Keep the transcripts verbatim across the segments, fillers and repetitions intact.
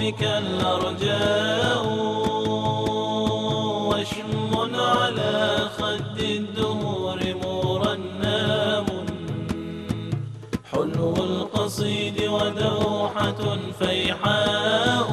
قدومك الأرجاء، وشم على خد الدهور مرنام، حلو القصيد ودوحة فيحاء،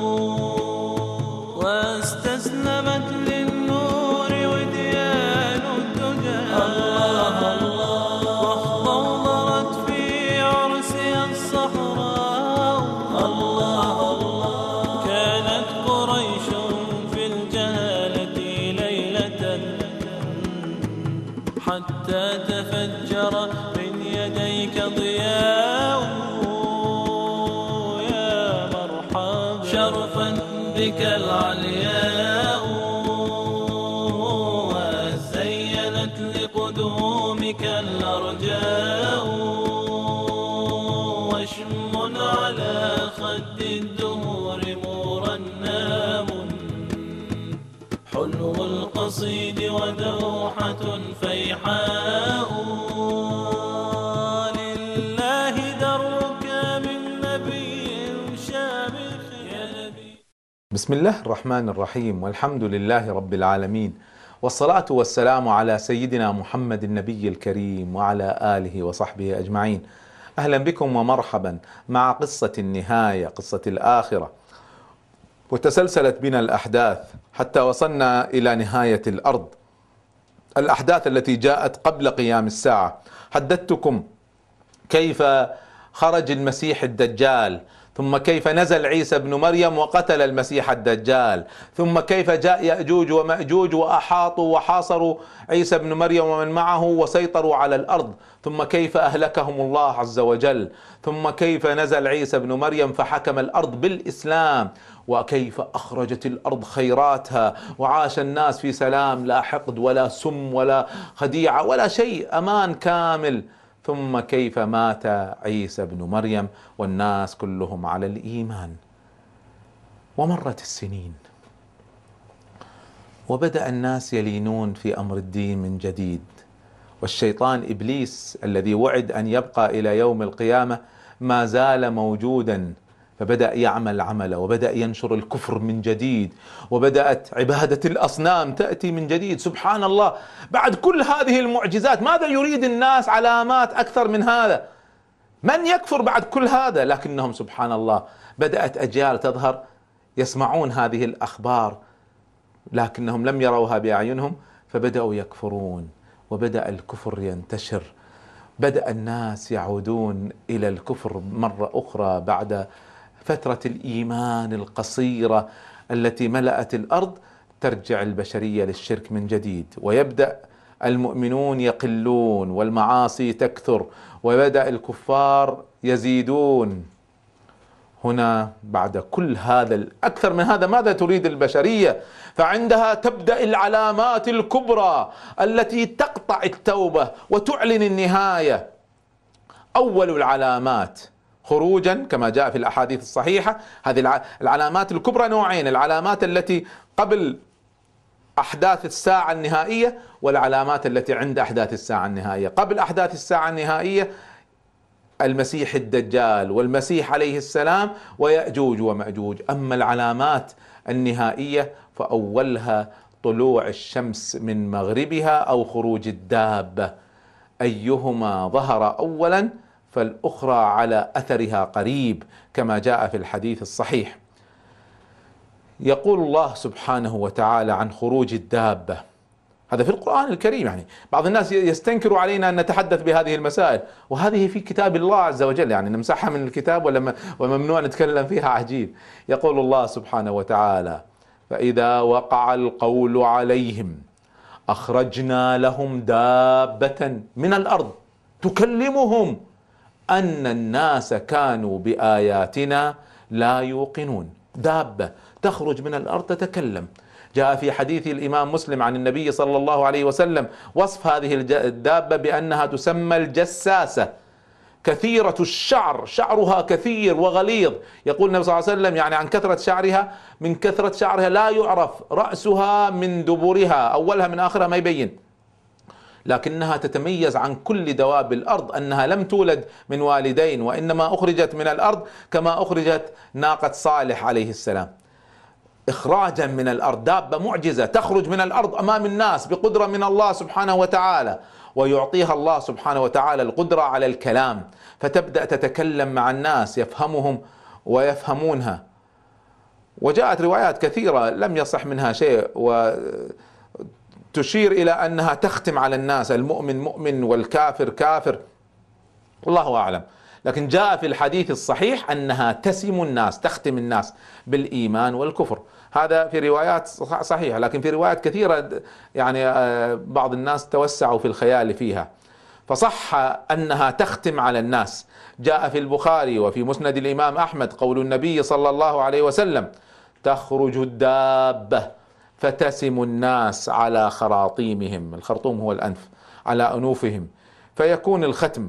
واستسلمت للنور وديان الدجى، الله الله، واخضرت في عرسها الصحراء، الله الله. كانت قريش في الجهالة ليلة حتى تفجر من يديك ضياء، يا مرحبا شرفا بك العلياء، وزينت لقدومك الأرجاء، وشم على خد الدهور مرنام، حلو القصيد ودوحة فيحاء، لله درك من نبي شامخ يا نبي. بسم الله الرحمن الرحيم، والحمد لله رب العالمين، والصلاة والسلام على سيدنا محمد النبي الكريم وعلى آله وصحبه أجمعين. أهلا بكم ومرحبا مع قصة النهاية، قصة الآخرة. وتسلسلت بنا الأحداث حتى وصلنا إلى نهاية الأرض، الأحداث التي جاءت قبل قيام الساعة. حدثتكم كيف خرج المسيح الدجال، ثم كيف نزل عيسى بن مريم وقتل المسيح الدجال، ثم كيف جاء يأجوج ومأجوج وأحاطوا وحاصروا عيسى بن مريم ومن معه وسيطروا على الأرض، ثم كيف أهلكهم الله عز وجل، ثم كيف نزل عيسى بن مريم فحكم الأرض بالإسلام، وكيف أخرجت الأرض خيراتها وعاش الناس في سلام، لا حقد ولا سم ولا خديعة ولا شيء، أمان كامل. ثم كيف مات عيسى بن مريم والناس كلهم على الإيمان. ومرت السنين وبدأ الناس يلينون في أمر الدين من جديد، والشيطان إبليس الذي وعد أن يبقى إلى يوم القيامة ما زال موجودا، فبدأ يعمل عمله وبدأ ينشر الكفر من جديد، وبدأت عبادة الأصنام تأتي من جديد. سبحان الله، بعد كل هذه المعجزات ماذا يريد الناس؟ علامات أكثر من هذا، من يكفر بعد كل هذا؟ لكنهم سبحان الله بدأت أجيال تظهر يسمعون هذه الأخبار لكنهم لم يروها بأعينهم، فبدأوا يكفرون وبدأ الكفر ينتشر. بدأ الناس يعودون إلى الكفر مرة أخرى بعد فترة الإيمان القصيرة التي ملأت الأرض. ترجع البشرية للشرك من جديد، ويبدأ المؤمنون يقلون والمعاصي تكثر، ويبدأ الكفار يزيدون. هنا بعد كل هذا الأكثر من هذا ماذا تريد البشرية؟ فعندها تبدأ العلامات الكبرى التي تقطع التوبة وتعلن النهاية. أول العلامات خروجا كما جاء في الأحاديث الصحيحة. هذه العلامات الكبرى نوعين: العلامات التي قبل أحداث الساعة النهائية، والعلامات التي عند أحداث الساعة النهائية. قبل أحداث الساعة النهائية المسيح الدجال والمسيح عليه السلام ويأجوج ومأجوج. أما العلامات النهائية فأولها طلوع الشمس من مغربها أو خروج الدابة، أيهما ظهر أولا فالأخرى على أثرها قريب كما جاء في الحديث الصحيح. يقول الله سبحانه وتعالى عن خروج الدابة، هذا في القرآن الكريم. يعني بعض الناس يستنكر علينا أن نتحدث بهذه المسائل، وهذه في كتاب الله عز وجل، يعني نمسحها من الكتاب وممنوع نتكلم فيها. عجيب. يقول الله سبحانه وتعالى: فإذا وقع القول عليهم أخرجنا لهم دابة من الأرض تكلمهم أن الناس كانوا بآياتنا لا يوقنون. دابة تخرج من الأرض تتكلم. جاء في حديث الإمام مسلم عن النبي صلى الله عليه وسلم وصف هذه الدابة بأنها تسمى الجساسة، كثيرة الشعر، شعرها كثير وغليظ. يقول النبي صلى الله عليه وسلم يعني عن كثرة شعرها، من كثرة شعرها لا يعرف رأسها من دبرها، أولها من آخرها ما يبين. لكنها تتميز عن كل دواب الأرض أنها لم تولد من والدين، وإنما أخرجت من الأرض كما أخرجت ناقة صالح عليه السلام، إخراجا من الأرض، دابة معجزة تخرج من الأرض أمام الناس بقدرة من الله سبحانه وتعالى، ويعطيها الله سبحانه وتعالى القدرة على الكلام، فتبدأ تتكلم مع الناس يفهمهم ويفهمونها. وجاءت روايات كثيرة لم يصح منها شيء وتشير إلى أنها تختم على الناس، المؤمن مؤمن والكافر كافر، الله أعلم. لكن جاء في الحديث الصحيح أنها تسم الناس، تختم الناس بالإيمان والكفر. هذا في روايات صحيحة، لكن في روايات كثيرة يعني بعض الناس توسعوا في الخيال فيها، فصح أنها تختم على الناس. جاء في البخاري وفي مسند الإمام أحمد قول النبي صلى الله عليه وسلم: تخرج الدابة فتسم الناس على خراطيمهم، الخرطوم هو الأنف، على أنوفهم، فيكون الختم،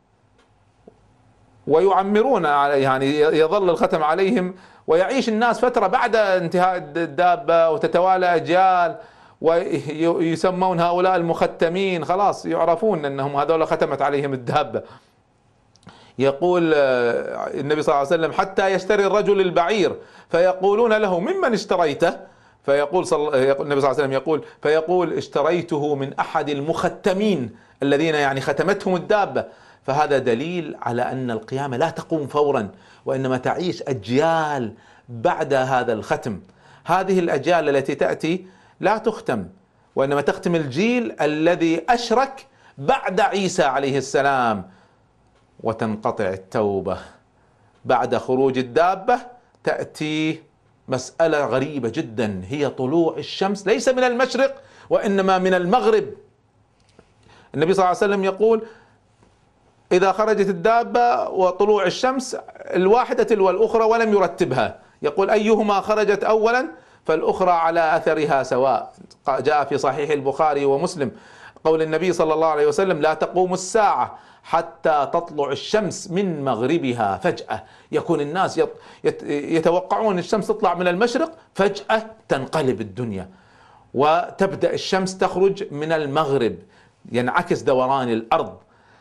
ويعمرون يعني يظل الختم عليهم، ويعيش الناس فترة بعد انتهاء الدابة، وتتوالى أجيال ويسمون هؤلاء المختمين، خلاص يعرفون أنهم هذول ختمت عليهم الدابة. يقول النبي صلى الله عليه وسلم: حتى يشتري الرجل البعير فيقولون له: ممن اشتريته؟ فيقول صل... النبي صلى الله عليه وسلم يقول فيقول: اشتريته من أحد المختمين الذين يعني ختمتهم الدابة. فهذا دليل على أن القيامة لا تقوم فورا، وإنما تعيش أجيال بعد هذا الختم. هذه الأجيال التي تأتي لا تختم، وإنما تختم الجيل الذي أشرك بعد عيسى عليه السلام، وتنقطع التوبة. بعد خروج الدابة تأتي مسألة غريبة جدا، هي طلوع الشمس ليس من المشرق وإنما من المغرب. النبي صلى الله عليه وسلم يقول: إذا خرجت الدابة وطلوع الشمس الواحدة تلو الأخرى ولم يرتبها، يقول: أيهما خرجت أولا فالأخرى على أثرها سواء. جاء في صحيح البخاري ومسلم قول النبي صلى الله عليه وسلم: لا تقوم الساعة حتى تطلع الشمس من مغربها. فجأة يكون الناس يتوقعون الشمس تطلع من المشرق، فجأة تنقلب الدنيا وتبدأ الشمس تخرج من المغرب، ينعكس دوران الأرض،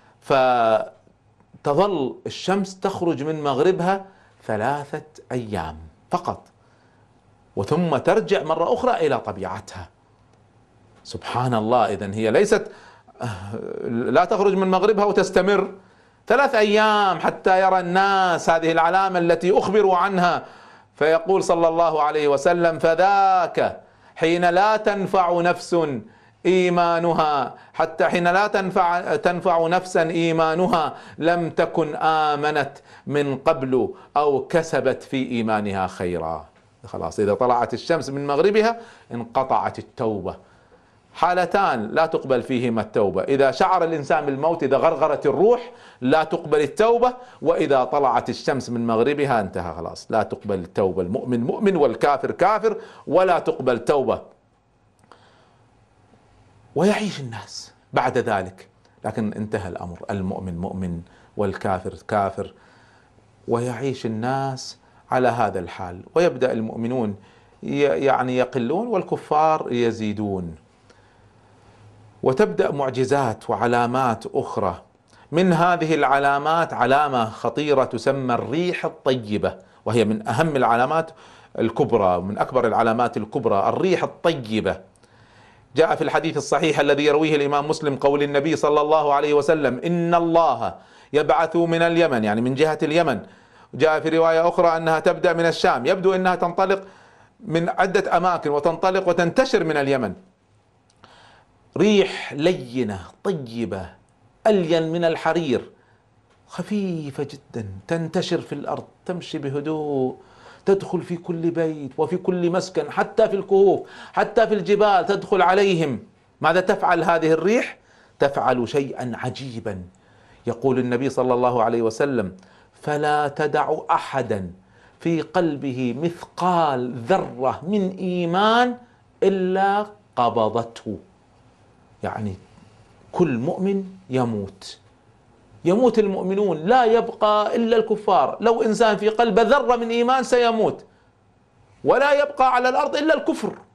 فتظل الشمس تخرج من مغربها ثلاثة أيام فقط، وثم ترجع مرة أخرى إلى طبيعتها. سبحان الله. إذن هي ليست لا تخرج من مغربها وتستمر ثلاث أيام حتى يرى الناس هذه العلامة التي أخبروا عنها. فيقول صلى الله عليه وسلم: فذاك حين لا تنفع نفس إيمانها، حتى حين لا تنفع تنفع نفسا إيمانها لم تكن آمنت من قبل أو كسبت في إيمانها خيرا. خلاص، إذا طلعت الشمس من مغربها انقطعت التوبة. حالتان لا تقبل فيهما التوبة: إذا شعر الإنسان بالموت، إذا غرغرت الروح لا تقبل التوبة، وإذا طلعت الشمس من مغربها انتهى، خلاص لا تقبل التوبة. المؤمن مؤمن والكافر كافر، ولا تقبل توبة. ويعيش الناس بعد ذلك، لكن انتهى الأمر، المؤمن مؤمن والكافر كافر، ويعيش الناس على هذا الحال، ويبدأ المؤمنون يعني يقلون والكفار يزيدون، وتبدأ معجزات وعلامات أخرى. من هذه العلامات علامة خطيرة تسمى الريح الطيبة، وهي من أهم العلامات الكبرى، من أكبر العلامات الكبرى، الريح الطيبة. جاء في الحديث الصحيح الذي يرويه الإمام مسلم قول النبي صلى الله عليه وسلم: إن الله يبعث من اليمن، يعني من جهة اليمن. جاء في رواية أخرى أنها تبدأ من الشام، يبدو أنها تنطلق من عدة أماكن وتنطلق وتنتشر من اليمن. ريح لينة طيبة ألين من الحرير، خفيفة جدا، تنتشر في الأرض، تمشي بهدوء، تدخل في كل بيت وفي كل مسكن، حتى في الكهوف، حتى في الجبال تدخل عليهم. ماذا تفعل هذه الريح؟ تفعل شيئا عجيبا. يقول النبي صلى الله عليه وسلم: فلا تدع أحدا في قلبه مثقال ذرة من إيمان إلا قبضته. يعني كل مؤمن يموت، يموت المؤمنون، لا يبقى إلا الكفار. لو إنسان في قلبه ذرة من إيمان سيموت، ولا يبقى على الأرض إلا الكفر.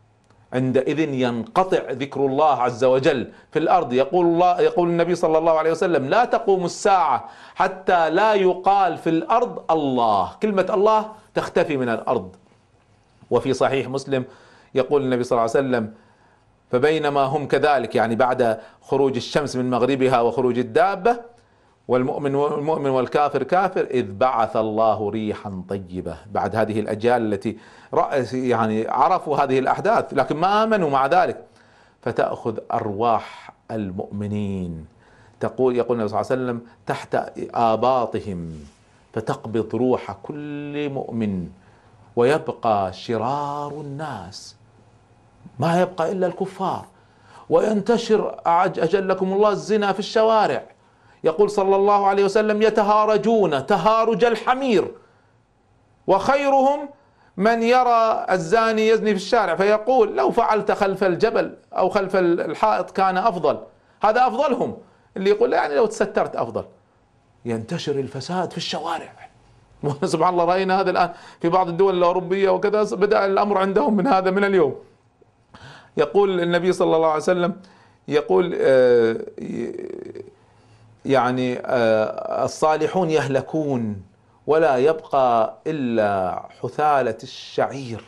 عندئذ ينقطع ذكر الله عز وجل في الأرض. يقول الله يقول النبي صلى الله عليه وسلم: لا تقوم الساعة حتى لا يقال في الأرض الله، كلمة الله تختفي من الأرض. وفي صحيح مسلم يقول النبي صلى الله عليه وسلم: فبينما هم كذلك، يعني بعد خروج الشمس من مغربها وخروج الدابة، والمؤمن والمؤمن والكافر كافر، إذ بعث الله ريحا طيبة. بعد هذه الأجيال التي يعني عرفوا هذه الأحداث لكن ما آمنوا مع ذلك، فتأخذ أرواح المؤمنين، تقول يقول النبي صلى الله عليه وسلم: تحت آباطهم، فتقبض روح كل مؤمن، ويبقى شرار الناس، ما يبقى إلا الكفار، وينتشر أجلكم الله الزنا في الشوارع. يقول صلى الله عليه وسلم: يتهارجون تهارج الحمير، وخيرهم من يرى الزاني يزني في الشارع فيقول: لو فعلت خلف الجبل أو خلف الحائط كان أفضل. هذا أفضلهم، اللي يقول يعني لو تسترت أفضل. ينتشر الفساد في الشوارع. سبحان الله، رأينا هذا الآن في بعض الدول الأوروبية وكذا، بدأ الأمر عندهم من هذا من اليوم. يقول النبي صلى الله عليه وسلم، يقول يعني الصالحون يهلكون ولا يبقى إلا حثالة الشعير.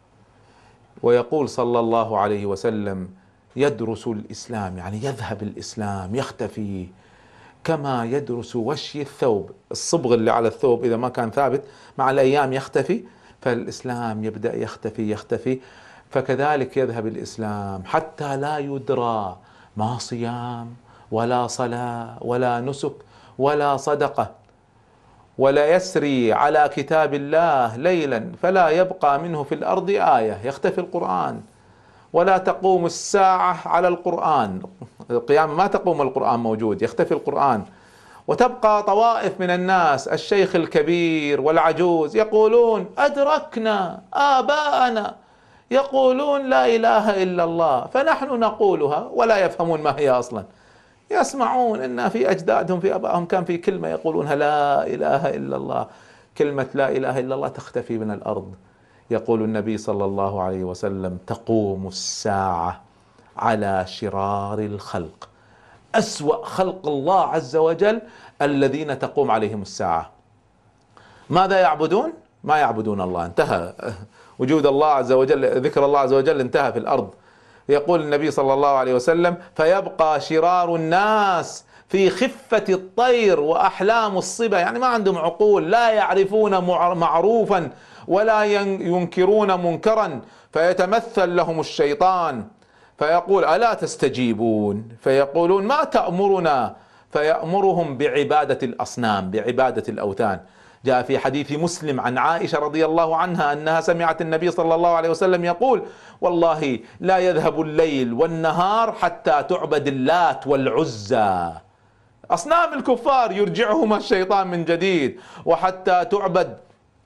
ويقول صلى الله عليه وسلم: يدرس الإسلام، يعني يذهب الإسلام يختفي كما يدرس وشي الثوب، الصبغ اللي على الثوب إذا ما كان ثابت مع الأيام يختفي، فالإسلام يبدأ يختفي يختفي. فكذلك يذهب الإسلام حتى لا يدرى ما صيام ولا صلاة ولا نسك ولا صدقة، ولا يسري على كتاب الله ليلا فلا يبقى منه في الأرض آية، يختفي القرآن. ولا تقوم الساعة على القرآن، القيامة ما تقوم القرآن موجود، يختفي القرآن. وتبقى طوائف من الناس، الشيخ الكبير والعجوز، يقولون: أدركنا آباءنا يقولون لا إله إلا الله، فنحن نقولها، ولا يفهمون ما هي أصلا. يسمعون أن في أجدادهم في أبائهم كان في كلمة يقولونها: لا إله إلا الله. كلمة لا إله إلا الله تختفي من الأرض. يقول النبي صلى الله عليه وسلم: تقوم الساعة على شرار الخلق، أسوأ خلق الله عز وجل الذين تقوم عليهم الساعة. ماذا يعبدون؟ ما يعبدون الله، انتهى وجود الله عز وجل، ذكر الله عز وجل انتهى في الأرض. يقول النبي صلى الله عليه وسلم: فيبقى شرار الناس في خفة الطير وأحلام الصبا، يعني ما عندهم عقول، لا يعرفون معروفا ولا ينكرون منكرا، فيتمثل لهم الشيطان فيقول: ألا تستجيبون؟ فيقولون: ما تأمرنا؟ فيأمرهم بعبادة الأصنام، بعبادة الأوثان. جاء في حديث مسلم عن عائشة رضي الله عنها أنها سمعت النبي صلى الله عليه وسلم يقول: والله لا يذهب الليل والنهار حتى تعبد اللات والعزى، أصنام الكفار يرجعهما الشيطان من جديد، وحتى تعبد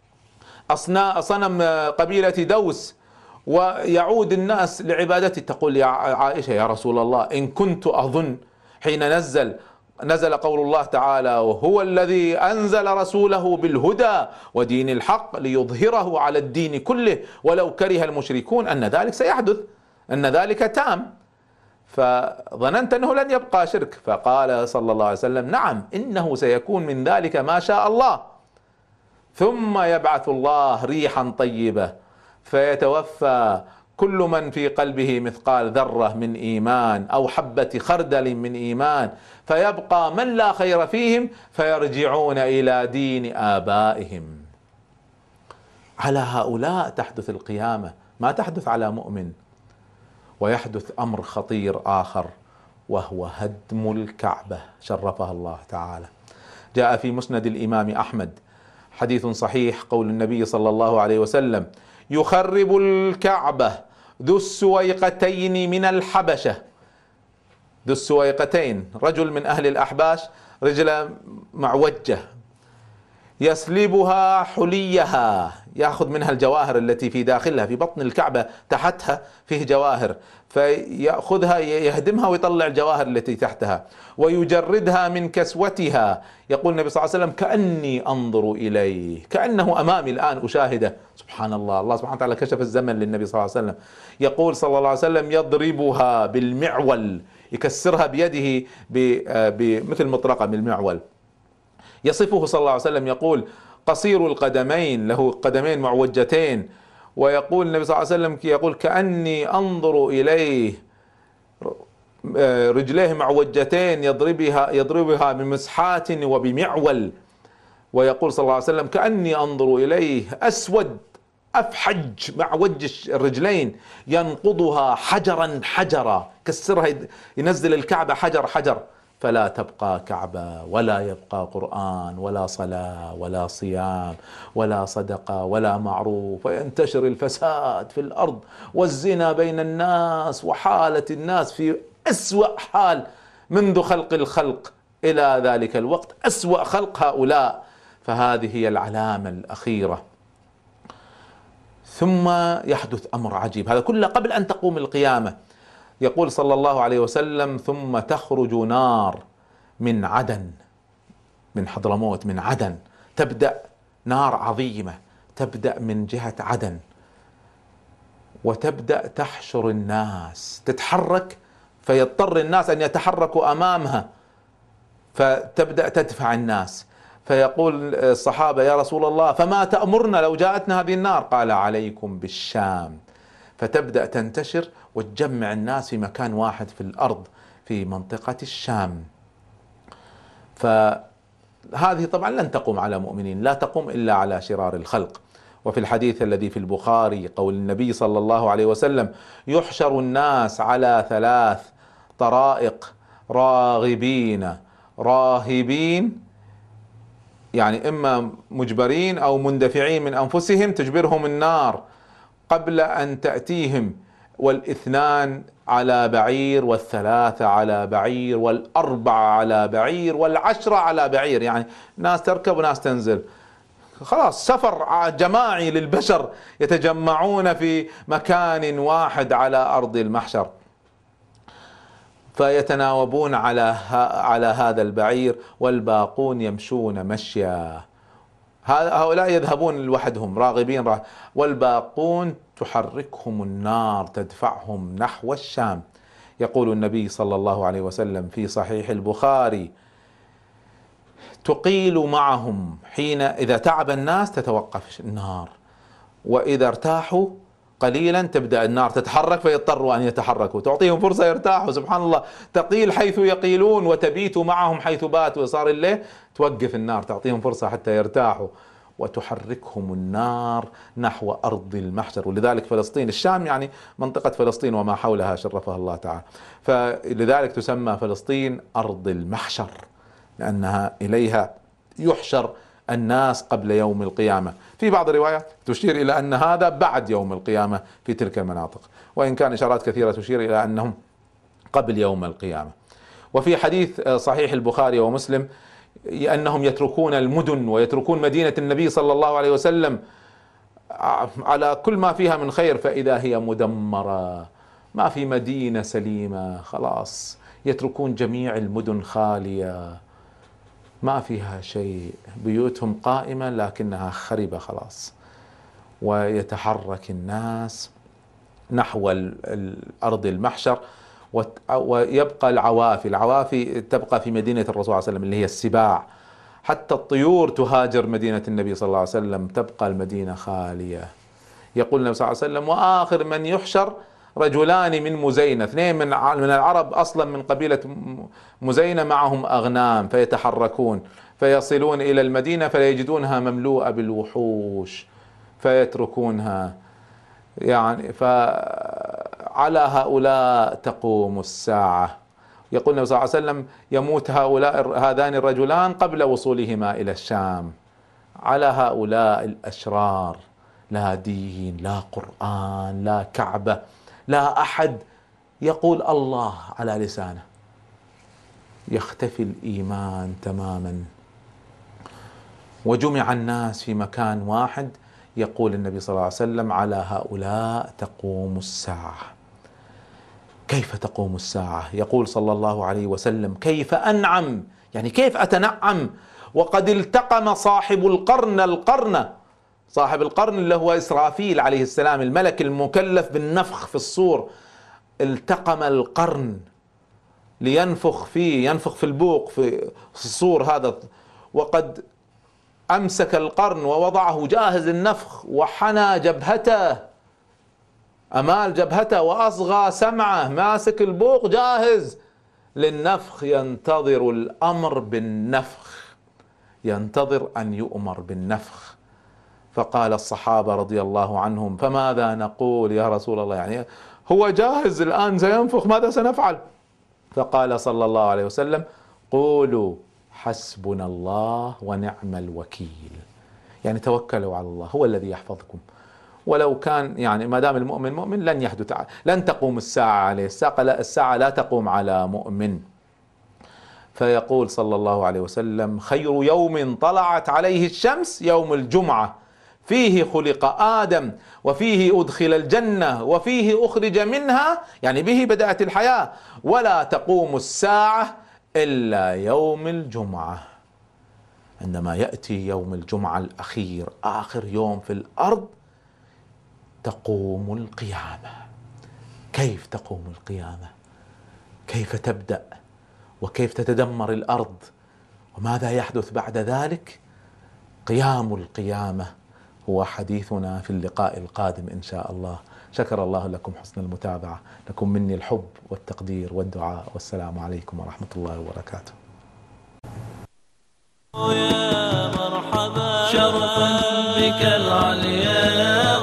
صنم قبيلة دوس ويعود الناس لعبادته. تقول يا عائشة: يا رسول الله، إن كنت أظن حين نزل نزل قول الله تعالى: وهو الذي أنزل رسوله بالهدى ودين الحق ليظهره على الدين كله ولو كره المشركون، أن ذلك سيحدث، أن ذلك تام، فظننت أنه لن يبقى شرك. فقال صلى الله عليه وسلم: نعم، إنه سيكون من ذلك ما شاء الله، ثم يبعث الله ريحا طيبة فيتوفى كل من في قلبه مثقال ذرة من إيمان أو حبة خردل من إيمان، فيبقى من لا خير فيهم فيرجعون إلى دين آبائهم. على هؤلاء تحدث القيامة، ما تحدث على مؤمن. ويحدث أمر خطير آخر، وهو هدم الكعبة شرفها الله تعالى. جاء في مسند الإمام أحمد حديث صحيح، قول النبي صلى الله عليه وسلم: يخرب الكعبة ذو السويقتين من الحبشة. ذو السويقتين رجل من أهل الأحباش، رجل معوجة، يسلبها حليها، يأخذ منها الجواهر التي في داخلها، في بطن الكعبة تحتها فيه جواهر، فيأخذها يهدمها ويطلع الجواهر التي تحتها، ويجردها من كسوتها. يقول النبي صلى الله عليه وسلم: كأني أنظر إليه، كأنه أمامي الآن أشاهده. سبحان الله، الله سبحانه وتعالى كشف الزمن للنبي صلى الله عليه وسلم. يقول صلى الله عليه وسلم: يضربها بالمعول، يكسرها بيده بمثل مطرقة من المعول. يصفه صلى الله عليه وسلم يقول: قصير القدمين، له قدمين معوجتين. ويقول النبي صلى الله عليه وسلم يقول: كأني أنظر إليه، رجليه معوجتين يضربها يضربها بمسحات وبمعول. ويقول صلى الله عليه وسلم: كأني أنظر إليه أسود أفحج معوج الرجلين، ينقضها حجرا حجرا، كسرها، ينزل الكعبة حجر حجر، فلا تبقى كعبة ولا يبقى قرآن ولا صلاة ولا صيام ولا صدقة ولا معروف، وينتشر الفساد في الأرض والزنا بين الناس، وحالة الناس في أسوأ حال منذ خلق الخلق إلى ذلك الوقت، أسوأ خلق هؤلاء. فهذه هي العلامة الأخيرة. ثم يحدث أمر عجيب، هذا كله قبل أن تقوم القيامة. يقول صلى الله عليه وسلم: ثم تخرج نار من عدن، من حضرموت، من عدن، تبدأ نار عظيمة تبدأ من جهة عدن، وتبدأ تحشر الناس، تتحرك، فيضطر الناس أن يتحركوا أمامها، فتبدأ تدفع الناس. فيقول الصحابة: يا رسول الله، فما تأمرنا لو جاءتنا هذه النار؟ قال: عليكم بالشام. فتبدأ تنتشر وتجمع الناس في مكان واحد في الأرض، في منطقة الشام. فهذه طبعا لن تقوم على مؤمنين، لا تقوم إلا على شرار الخلق. وفي الحديث الذي في البخاري قول النبي صلى الله عليه وسلم: يحشر الناس على ثلاث طرائق: راغبين راهبين، يعني إما مجبرين أو مندفعين من أنفسهم تجبرهم النار قبل أن تأتيهم، والاثنان على بعير، والثلاثة على بعير، والأربعة على بعير، والعشرة على بعير، يعني ناس تركب وناس تنزل، خلاص سفر جماعي للبشر يتجمعون في مكان واحد على أرض المحشر. فيتناوبون على على هذا البعير، والباقون يمشون مشيا. هؤلاء يذهبون لوحدهم راغبين راغب، والباقون تحركهم النار تدفعهم نحو الشام. يقول النبي صلى الله عليه وسلم في صحيح البخاري: تقيل معهم، حين إذا تعب الناس تتوقف النار، وإذا ارتاحوا قليلا تبدأ النار تتحرك فيضطروا أن يتحركوا، تعطيهم فرصة يرتاحوا. سبحان الله، تقيل حيث يقيلون وتبيت معهم حيث باتوا، صار الليل توقف النار تعطيهم فرصة حتى يرتاحوا، وتحركهم النار نحو أرض المحشر. ولذلك فلسطين، الشام يعني منطقة فلسطين وما حولها شرفها الله تعالى، فلذلك تسمى فلسطين أرض المحشر، لأنها إليها يحشر الناس قبل يوم القيامة. في بعض الروايات تشير إلى أن هذا بعد يوم القيامة في تلك المناطق، وإن كان إشارات كثيرة تشير إلى أنهم قبل يوم القيامة. وفي حديث صحيح البخاري ومسلم أنهم يتركون المدن ويتركون مدينة النبي صلى الله عليه وسلم على كل ما فيها من خير، فإذا هي مدمرة، ما في مدينة سليمة، خلاص يتركون جميع المدن خالية، ما فيها شيء، بيوتهم قائمة لكنها خربة خلاص. ويتحرك الناس نحو الأرض المحشر، ويبقى العوافي، العوافي تبقى في مدينة الرسول صلى الله عليه وسلم اللي هي السباع، حتى الطيور تهاجر مدينة النبي صلى الله عليه وسلم، تبقى المدينة خالية. يقول النبي صلى الله عليه وسلم: وآخر من يحشر رجلان من مزينة، اثنين من من العرب أصلا من قبيلة مزينة، معهم أغنام فيتحركون فيصلون إلى المدينة فيجدونها مملوءة بالوحوش فيتركونها، يعني فعلى هؤلاء تقوم الساعة. يقول النبي صلى الله عليه وسلم: يموت هؤلاء هذان الرجلان قبل وصولهما إلى الشام. على هؤلاء الأشرار لا دين، لا قرآن، لا كعبة، لا أحد يقول الله على لسانه، يختفي الإيمان تماما. وجمع الناس في مكان واحد، يقول النبي صلى الله عليه وسلم: على هؤلاء تقوم الساعة. كيف تقوم الساعة؟ يقول صلى الله عليه وسلم: كيف أنعم، يعني كيف أتنعم وقد التقم صاحب القرن القرن. صاحب القرن اللي هو إسرافيل عليه السلام، الملك المكلف بالنفخ في الصور، التقم القرن لينفخ فيه، ينفخ في البوق في الصور هذا، وقد أمسك القرن ووضعه جاهز النفخ، وحنى جبهته، أمال جبهته، وأصغى سمعه، ماسك البوق جاهز للنفخ، ينتظر الأمر بالنفخ، ينتظر أن يؤمر بالنفخ. فقال الصحابة رضي الله عنهم: فماذا نقول يا رسول الله؟ يعني هو جاهز الآن سينفخ، ماذا سنفعل؟ فقال صلى الله عليه وسلم: قولوا حسبنا الله ونعم الوكيل. يعني توكلوا على الله، هو الذي يحفظكم. ولو كان يعني ما دام المؤمن مؤمن لن يحدث، لن تقوم الساعة عليه، الساعة لا تقوم على مؤمن. فيقول صلى الله عليه وسلم: خير يوم طلعت عليه الشمس يوم الجمعة، فيه خلق آدم، وفيه أدخل الجنة، وفيه أخرج منها، يعني به بدأت الحياة، ولا تقوم الساعة إلا يوم الجمعة. عندما يأتي يوم الجمعة الأخير، آخر يوم في الأرض، تقوم القيامة. كيف تقوم القيامة؟ كيف تبدأ؟ وكيف تتدمر الأرض؟ وماذا يحدث بعد ذلك؟ قيام القيامة هو حديثنا في اللقاء القادم إن شاء الله. شكر الله لكم حسن المتابعة، لكم مني الحب والتقدير والدعاء، والسلام عليكم ورحمة الله وبركاته. يا مرحبا شرفا بك العلياء،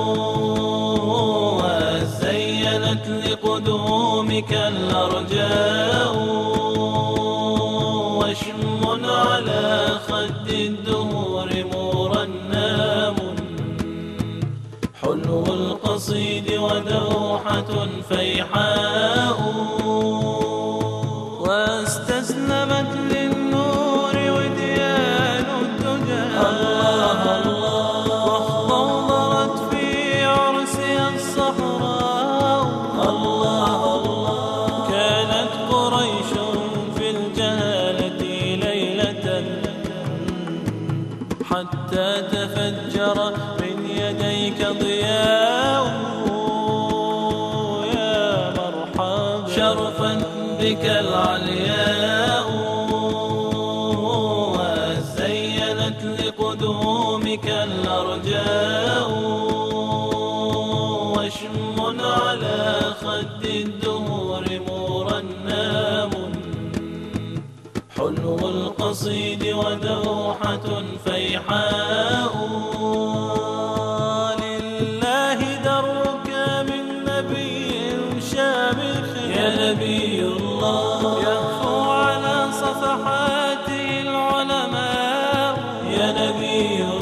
وزينت لقدومك الأرجاء، وشم على خد الدهور مرنام، حلو القصيد ودوحة فيحاء، واستسلمت للنور وديان الدجى، الله الله، واخضرت في عرسها الصحراء، الله الله، كانت قريش في الجهالة ليلة حتى تفجر من يديك ضياء، يا مرحبا شرفا بك العلياء، وزينت لقدومك الأرجاء، وشم على خد الدهور مرنام، حلو القصيد ودوحة فيحاء، لله درك من نبي شامخ، يا نبي الله، يهفو على صفحاته العلماء، يا نبي الله.